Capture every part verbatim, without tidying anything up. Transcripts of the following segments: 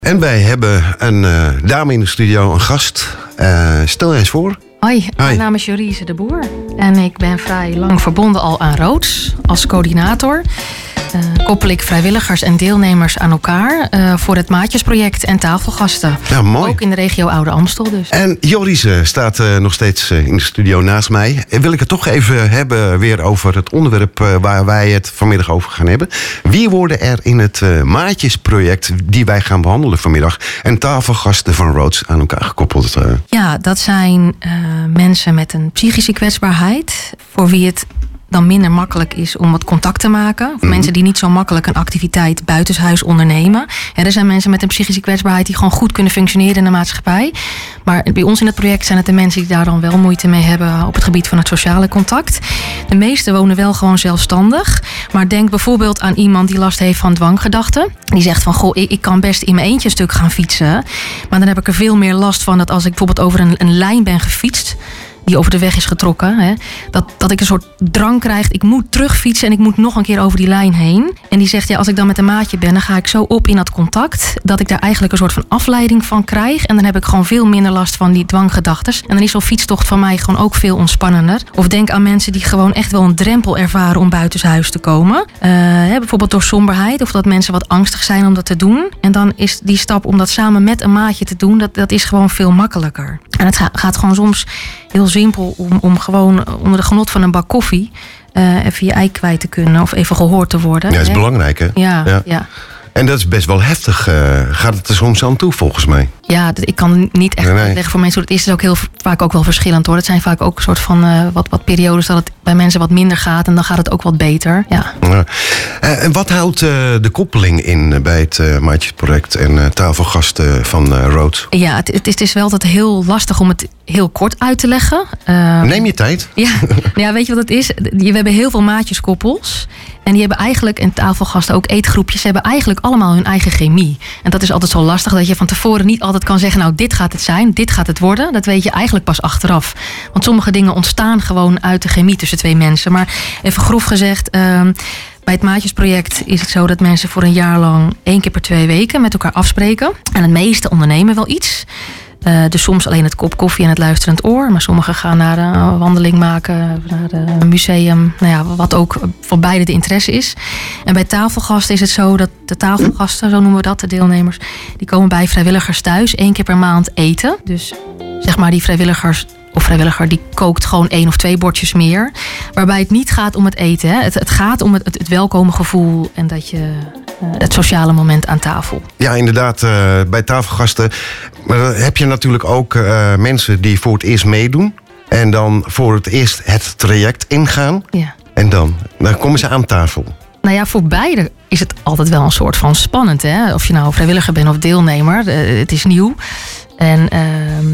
En wij hebben een uh, dame in de studio, een gast. Uh, stel je eens voor. Hoi, mijn naam is Jorise de Boer. En ik ben vrij lang verbonden al aan Roods als coördinator. Uh, koppel ik vrijwilligers en deelnemers aan elkaar uh, voor het Maatjesproject en tafelgasten. Ja, mooi. Ook in de regio Oude Amstel dus. En Jorise staat uh, nog steeds uh, in de studio naast mij. En wil ik het toch even hebben weer over het onderwerp uh, waar wij het vanmiddag over gaan hebben. Wie worden er in het uh, Maatjesproject die wij gaan behandelen vanmiddag en tafelgasten van Roods aan elkaar gekoppeld? Uh? Ja, dat zijn uh, mensen met een psychische kwetsbaarheid, voor wie het dan minder makkelijk is om wat contact te maken. Of mm-hmm. mensen die niet zo makkelijk een activiteit buitenshuis ondernemen. En er zijn mensen met een psychische kwetsbaarheid die gewoon goed kunnen functioneren in de maatschappij. Maar bij ons in het project zijn het de mensen die daar dan wel moeite mee hebben op het gebied van het sociale contact. De meesten wonen wel gewoon zelfstandig. Maar denk bijvoorbeeld aan iemand die last heeft van dwanggedachten. Die zegt van, goh, ik kan best in mijn eentje een stuk gaan fietsen. Maar dan heb ik er veel meer last van dat als ik bijvoorbeeld over een, een lijn ben gefietst, die over de weg is getrokken, hè, dat, dat ik een soort drang krijg. Ik moet terugfietsen en ik moet nog een keer over die lijn heen. En die zegt, ja, als ik dan met een maatje ben, dan ga ik zo op in dat contact, dat ik daar eigenlijk een soort van afleiding van krijg. En dan heb ik gewoon veel minder last van die dwanggedachten. En dan is zo'n fietstocht van mij gewoon ook veel ontspannender. Of denk aan mensen die gewoon echt wel een drempel ervaren om buitenshuis te komen. Uh, hè, bijvoorbeeld door somberheid, of dat mensen wat angstig zijn om dat te doen. En dan is die stap om dat samen met een maatje te doen, dat, dat is gewoon veel makkelijker. En het gaat, gaat gewoon soms heel simpel om, om gewoon onder de genot van een bak koffie uh, even je ei kwijt te kunnen of even gehoord te worden. Ja, dat is hè? belangrijk, hè? Ja, ja. ja. En dat is best wel heftig. Uh, gaat het er soms aan toe, volgens mij? Ja, ik kan niet echt uitleggen nee, nee. voor mensen hoe het is. Het is ook heel vaak ook wel verschillend, hoor. Het zijn vaak ook een soort van uh, wat, wat periodes dat het bij mensen wat minder gaat en dan gaat het ook wat beter. Ja. Ja. Uh, en wat houdt uh, de koppeling in bij het uh, Maatjesproject en uh, tafelgasten van uh, Roods? Ja, het, het, is, het is wel altijd heel lastig om het heel kort uit te leggen. Uh, Neem je tijd. Ja, ja, weet je wat het is? We hebben heel veel maatjeskoppels. En die hebben eigenlijk, en tafelgasten ook eetgroepjes, hebben eigenlijk allemaal hun eigen chemie. En dat is altijd zo lastig dat je van tevoren niet altijd kan zeggen, nou, dit gaat het zijn, dit gaat het worden. Dat weet je eigenlijk pas achteraf. Want sommige dingen ontstaan gewoon uit de chemie tussen twee mensen. Maar even grof gezegd, uh, bij het Maatjesproject is het zo dat mensen voor een jaar lang één keer per twee weken met elkaar afspreken. En het meeste ondernemen wel iets. Uh, dus soms alleen het kop koffie en het luisterend oor. Maar sommigen gaan naar een wandeling maken, naar een museum. Nou ja, wat ook voor beide de interesse is. En bij tafelgasten is het zo dat de tafelgasten, zo noemen we dat, de deelnemers, die komen bij vrijwilligers thuis één keer per maand eten. Dus zeg maar die vrijwilligers of vrijwilliger die kookt gewoon één of twee bordjes meer. Waarbij het niet gaat om het eten. Hè. Het, het gaat om het, het, het welkome gevoel en dat je uh, het sociale moment aan tafel. Ja, inderdaad. Uh, bij tafelgasten maar dan heb je natuurlijk ook uh, mensen die voor het eerst meedoen. En dan voor het eerst het traject ingaan. Ja. En dan, dan komen ze aan tafel. Nou ja, voor beide is het altijd wel een soort van spannend. Hè? Of je nou vrijwilliger bent of deelnemer. Uh, het is nieuw. En Uh,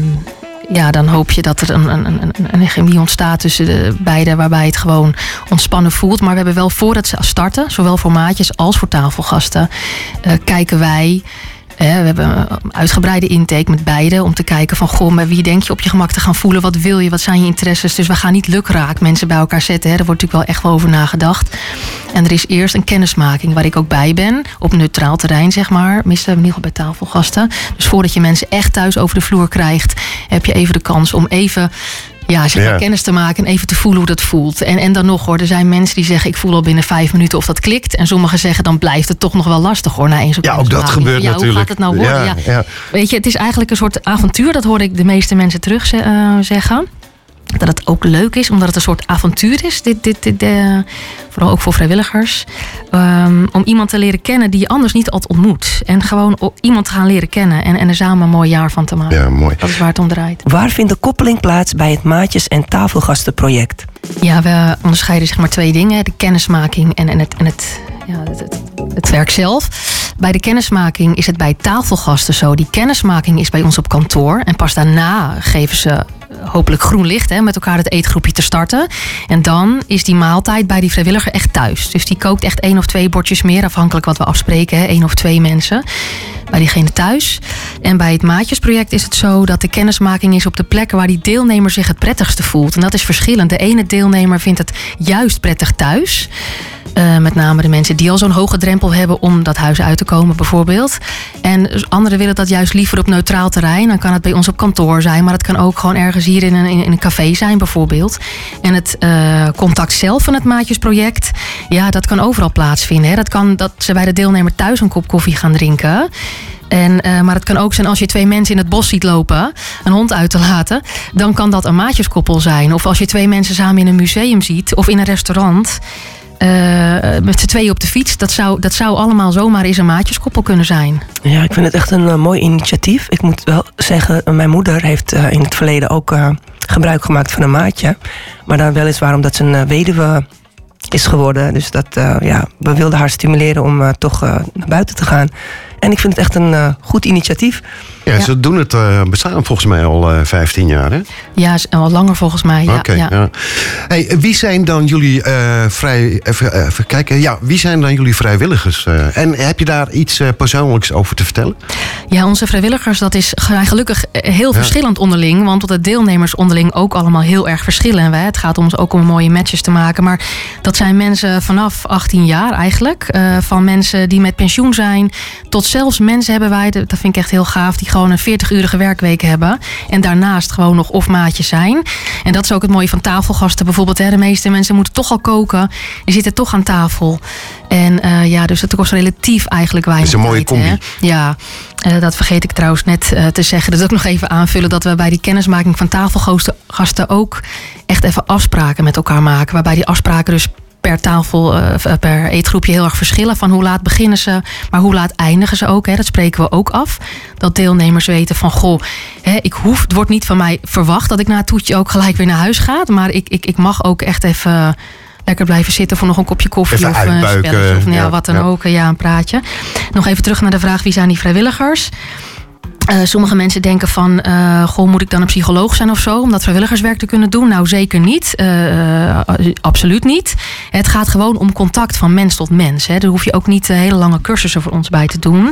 ja, dan hoop je dat er een, een, een, een chemie ontstaat tussen de beiden, waarbij het gewoon ontspannen voelt. Maar we hebben wel voor het starten, zowel voor maatjes als voor tafelgasten, uh, kijken wij. Uh, we hebben een uitgebreide intake met beide om te kijken van, goh, met wie denk je op je gemak te gaan voelen? Wat wil je? Wat zijn je interesses? Dus we gaan niet lukraak mensen bij elkaar zetten. Hè. Daar wordt natuurlijk wel echt wel over nagedacht. En er is eerst een kennismaking waar ik ook bij ben. Op neutraal terrein, zeg maar. Meestal in ieder geval bij tafelgasten. Dus voordat je mensen echt thuis over de vloer krijgt, heb je even de kans om even, ja, zeg maar, ja. kennis te maken en even te voelen hoe dat voelt. En, en dan nog, hoor, er zijn mensen die zeggen, ik voel al binnen vijf minuten of dat klikt. En sommigen zeggen, dan blijft het toch nog wel lastig, hoor, na één zo'n Ja, ook dat gebeurt ja, natuurlijk. Hoe gaat het nou worden? Ja, ja. Ja. Weet je, het is eigenlijk een soort avontuur. Dat hoor ik de meeste mensen terug uh, zeggen. Dat het ook leuk is, omdat het een soort avontuur is. Dit, dit, dit, uh, vooral ook voor vrijwilligers. Um, om iemand te leren kennen die je anders niet altijd ontmoet. En gewoon iemand te gaan leren kennen. En, en er samen een mooi jaar van te maken. Ja, mooi. Dat is waar het om draait. Waar vindt de koppeling plaats bij het Maatjes- en Tafelgastenproject? Ja, we onderscheiden zeg maar twee dingen. De kennismaking en, en, het, en het, ja, het, het, het werk zelf. Bij de kennismaking is het bij tafelgasten zo. Die kennismaking is bij ons op kantoor. En pas daarna geven ze hopelijk groen licht, hè, met elkaar het eetgroepje te starten. En dan is die maaltijd bij die vrijwilliger echt thuis. Dus die kookt echt één of twee bordjes meer, afhankelijk wat we afspreken. Hè, één of twee mensen bij diegene thuis. En bij het Maatjesproject is het zo dat de kennismaking is op de plekken waar die deelnemer zich het prettigste voelt. En dat is verschillend. De ene deelnemer vindt het juist prettig thuis. Uh, met name de mensen die al zo'n hoge drempel hebben om dat huis uit te komen bijvoorbeeld. En anderen willen dat juist liever op neutraal terrein. Dan kan het bij ons op kantoor zijn, maar het kan ook gewoon ergens hier in een, in een café zijn bijvoorbeeld. En het uh, contact zelf van het Maatjesproject, ja, dat kan overal plaatsvinden. Hè. Dat kan dat ze bij de deelnemer thuis een kop koffie gaan drinken. En, uh, maar het kan ook zijn als je twee mensen in het bos ziet lopen, een hond uit te laten, dan kan dat een maatjeskoppel zijn. Of als je twee mensen samen in een museum ziet of in een restaurant. Uh, met z'n tweeën op de fiets. Dat zou, dat zou allemaal zomaar eens een maatjeskoppel kunnen zijn. Ja, ik vind het echt een uh, mooi initiatief. Ik moet wel zeggen, uh, mijn moeder heeft uh, in het verleden ook uh, gebruik gemaakt van een maatje. Maar dan weliswaar omdat ze een uh, weduwe is geworden. Dus dat, uh, ja, we wilden haar stimuleren om uh, toch uh, naar buiten te gaan. En ik vind het echt een uh, goed initiatief. Ja, ja, ze doen het uh, bestaan volgens mij al uh, vijftien jaar, hè? Ja, al langer volgens mij. Ja, Oké. Okay, ja. ja. Hey, wie zijn dan jullie uh, vrij... Even, even kijken. Ja, wie zijn dan jullie vrijwilligers? Uh, en heb je daar iets uh, persoonlijks over te vertellen? Ja, onze vrijwilligers, dat is gelukkig heel ja. verschillend onderling. Want de deelnemers onderling ook allemaal heel erg verschillen. Het gaat om ons ook om mooie matches te maken. Maar dat zijn mensen vanaf achttien jaar eigenlijk. Uh, van mensen die met pensioen zijn. Tot zelfs mensen hebben wij, dat vind ik echt heel gaaf, die gewoon een veertig-urige werkweek hebben. En daarnaast gewoon nog of maatjes zijn. En dat is ook het mooie van tafelgasten bijvoorbeeld. Hè. De meeste mensen moeten toch al koken. Die zitten toch aan tafel. En uh, ja, dus het kost relatief eigenlijk weinig tijd. Dat is een mooie tijd, combi. Hè. Ja, uh, dat vergeet ik trouwens net uh, te zeggen. Dat ook nog even aanvullen dat we bij die kennismaking van tafelgasten ook echt even afspraken met elkaar maken. Waarbij die afspraken dus per tafel, uh, per eetgroepje heel erg verschillen. Van hoe laat beginnen ze, maar hoe laat eindigen ze ook. Hè? Dat spreken we ook af. Dat deelnemers weten van, goh, hè, ik hoef, het wordt niet van mij verwacht dat ik na het toetje ook gelijk weer naar huis ga. Maar ik, ik, ik mag ook echt even lekker blijven zitten voor nog een kopje koffie. Even of een spelletje of nou, ja, ja, wat dan ja. ook. Ja, een praatje. Nog even terug naar de vraag, wie zijn die vrijwilligers? Uh, sommige mensen denken van, uh, goh, moet ik dan een psycholoog zijn of zo om dat vrijwilligerswerk te kunnen doen? Nou, zeker niet. Uh, uh, absoluut niet. Het gaat gewoon om contact van mens tot mens. Hè. Daar hoef je ook niet uh, hele lange cursussen voor ons bij te doen.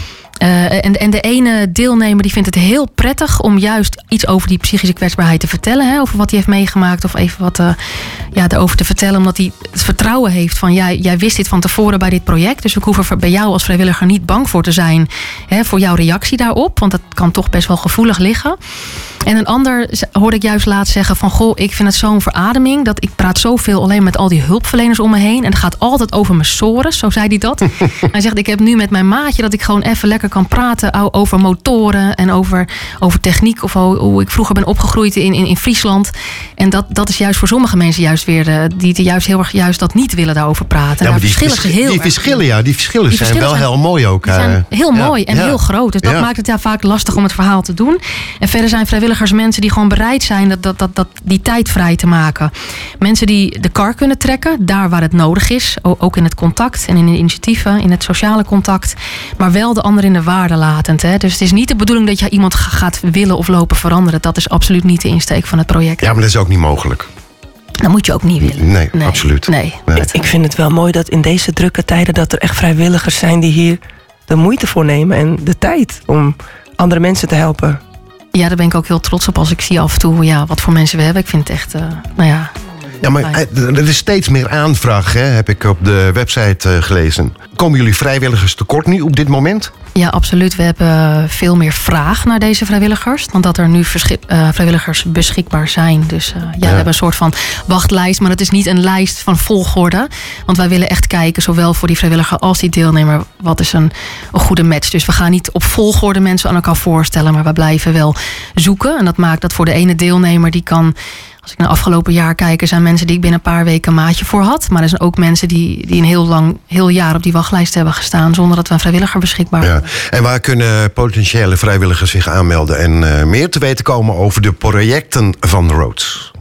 Uh, en, en de ene deelnemer die vindt het heel prettig om juist iets over die psychische kwetsbaarheid te vertellen. Hè, over wat hij heeft meegemaakt of even wat uh, ja, erover te vertellen. Omdat hij het vertrouwen heeft van, jij, jij wist dit van tevoren bij dit project. Dus ik hoef er bij jou als vrijwilliger niet bang voor te zijn. Hè, voor jouw reactie daarop. Want dat kan toch best wel gevoelig liggen. En een ander hoorde ik juist laatst zeggen van, goh, ik vind het zo'n verademing dat ik praat zoveel alleen met al die hulpverleners om me heen. En het gaat altijd over mijn sores, zo zei hij dat. Hij zegt, ik heb nu met mijn maatje dat ik gewoon even lekker kan praten over motoren en over, over techniek. Of hoe ik vroeger ben opgegroeid in, in, in Friesland. En dat, dat is juist voor sommige mensen juist weer, de, die, die juist heel erg juist dat niet willen daarover praten. Ja, maar die verschillen vers- ze heel die erg. verschillen, ja, die verschillen Die zijn verschillen wel zijn, heel mooi ook. Die zijn heel ja. mooi en ja. heel groot. Dus dat ja. maakt het ja vaak lastig om het verhaal te doen. En verder zijn vrijwilligers mensen die gewoon bereid zijn dat, dat, dat, dat die tijd vrij te maken. Mensen die de kar kunnen trekken, daar waar het nodig is. Ook in het contact en in de initiatieven, in het sociale contact. Maar wel de ander in de waarde latend. Hè. Dus het is niet de bedoeling dat je iemand gaat willen of lopen veranderen. Dat is absoluut niet de insteek van het project. Ja, maar dat is ook niet mogelijk. Dat moet je ook niet willen. Nee, nee absoluut. Nee. Nee. Ik, ik vind het wel mooi dat in deze drukke tijden dat er echt vrijwilligers zijn die hier de moeite voor nemen en de tijd om andere mensen te helpen. Ja, daar ben ik ook heel trots op als ik zie af en toe ja, wat voor mensen we hebben. Ik vind het echt, uh, nou ja... Ja, maar er is steeds meer aanvraag, hè, heb ik op de website uh, gelezen. Komen jullie vrijwilligers tekort nu op dit moment? Ja, absoluut. We hebben veel meer vraag naar deze vrijwilligers dan dat er nu verschi- uh, vrijwilligers beschikbaar zijn. Dus uh, ja, ja, we hebben een soort van wachtlijst, maar het is niet een lijst van volgorde. Want wij willen echt kijken, zowel voor die vrijwilliger als die deelnemer, wat is een, een goede match. Dus we gaan niet op volgorde mensen aan elkaar voorstellen, maar we blijven wel zoeken. En dat maakt dat voor de ene deelnemer die kan... Als ik naar afgelopen jaar kijk, er zijn mensen die ik binnen een paar weken een maatje voor had. Maar er zijn ook mensen die, die een heel lang, heel jaar op die wachtlijst hebben gestaan zonder dat we een vrijwilliger beschikbaar hebben. Ja. En waar kunnen potentiële vrijwilligers zich aanmelden en uh, meer te weten komen over de projecten van Rhodes?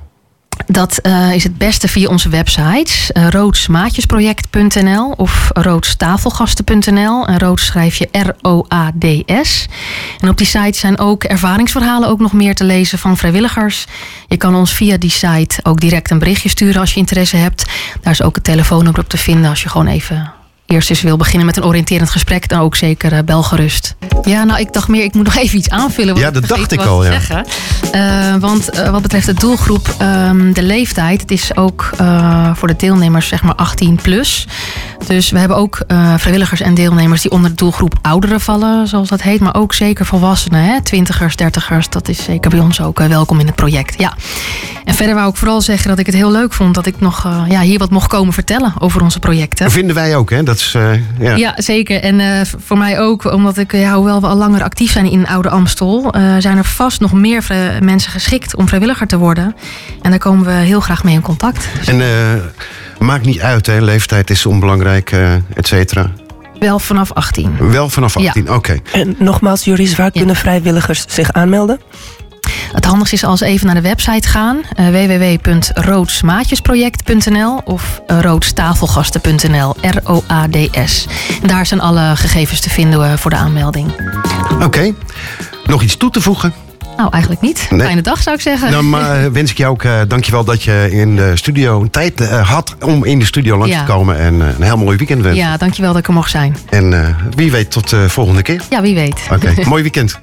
Dat uh, is het beste via onze websites. Uh, rhodes maatjesproject punt n l of rhodes tafelgasten punt n l. En Rhodes schrijf je R O A D S. En op die site zijn ook ervaringsverhalen ook nog meer te lezen van vrijwilligers. Je kan ons via die site ook direct een berichtje sturen als je interesse hebt. Daar is ook het telefoonnummer op te vinden als je gewoon even eerst eens wil beginnen met een oriënterend gesprek, dan ook zeker uh, bel gerust. Ja, nou, ik dacht meer, ik moet nog even iets aanvullen. Ja, dat dacht ik al, ja. Zeggen. Uh, want uh, wat betreft de doelgroep, um, de leeftijd, het is ook uh, voor de deelnemers zeg maar achttien plus. Dus we hebben ook uh, vrijwilligers en deelnemers die onder de doelgroep ouderen vallen, zoals dat heet. Maar ook zeker volwassenen, hè? twintigers, dertigers. Dat is zeker bij ons ook uh, welkom in het project. Ja. En verder wou ik vooral zeggen dat ik het heel leuk vond dat ik nog uh, ja, hier wat mocht komen vertellen over onze projecten. Vinden wij ook, hè? Dat is, uh, ja. ja, zeker. En uh, voor mij ook, omdat ik, ja, hoewel we al langer actief zijn in Oude Amstel, uh, zijn er vast nog meer vri- mensen geschikt om vrijwilliger te worden. En daar komen we heel graag mee in contact. En uh, maakt niet uit, hè? Leeftijd is onbelangrijk, uh, et cetera. Wel vanaf achttien. Wel vanaf achttien, ja. Oké. Okay. En nogmaals, Joris, waar ja. kunnen vrijwilligers zich aanmelden? Het handigste is als ze even naar de website gaan. Uh, w w w punt roodsmaatjesproject punt n l of uh, roodstafelgasten punt n l. R O A D S. En daar zijn alle gegevens te vinden uh, voor de aanmelding. Oké. Okay. Nog iets toe te voegen? Nou, eigenlijk niet. Nee. Fijne dag, zou ik zeggen. Dan uh, wens ik jou ook uh, dankjewel dat je in de studio een tijd uh, had om in de studio langs ja. te komen. En uh, een heel mooi weekend wensen. Ja, dankjewel dat ik er mocht zijn. En uh, wie weet tot de uh, volgende keer. Ja, wie weet. Oké, okay. Mooi weekend.